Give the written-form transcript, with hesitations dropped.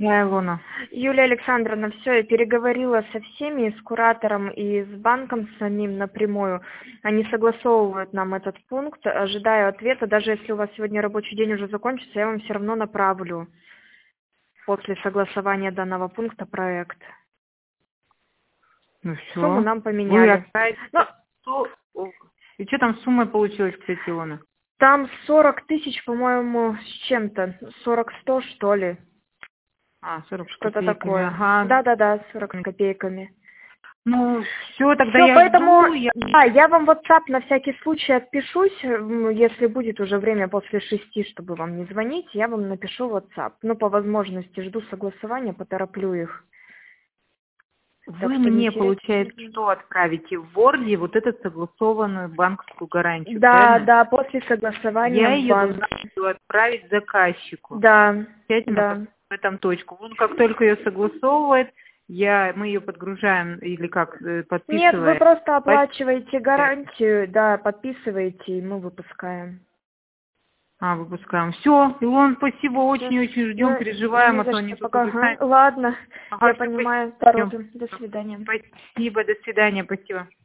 Да, Илона. Юлия Александровна, все, я переговорила со всеми, с куратором и с банком самим напрямую. Они согласовывают нам этот пункт, ожидаю ответа. Даже если у вас сегодня рабочий день уже закончится, я вам все равно направлю после согласования данного пункта проект. Ну все. Сумму нам Вы поменяли. отправите. И что там с суммой получилось, кстати, Илона? Там 40 тысяч, по-моему, с чем-то. 40-100, что ли. 40 с Что-то копейками. такое. Ага. Да, 40 с копейками. Ну, все, тогда Все, я поэтому, жду. да, я вам WhatsApp на всякий случай отпишусь, если будет уже время после 6, чтобы вам не звонить, я вам напишу WhatsApp. Ну, по возможности жду согласования, потороплю их. Вы мне, получается, что отправите в Word вот эту согласованную банковскую гарантию, правильно? Да, после согласования Я в ее банк. должна буду отправить заказчику. Да. В этом точку. Он как только ее согласовывает, мы ее подгружаем или как подписываем. Нет, вы просто оплачиваете гарантию, да, подписываете, и мы выпускаем. Выпускаем. Все, Илон, спасибо, очень-очень ждем, переживаем, не а за то что, они тут пока. уже сами. Ладно, я Всё, понимаю, спасибо. торопим. До свидания. Спасибо, до свидания, спасибо.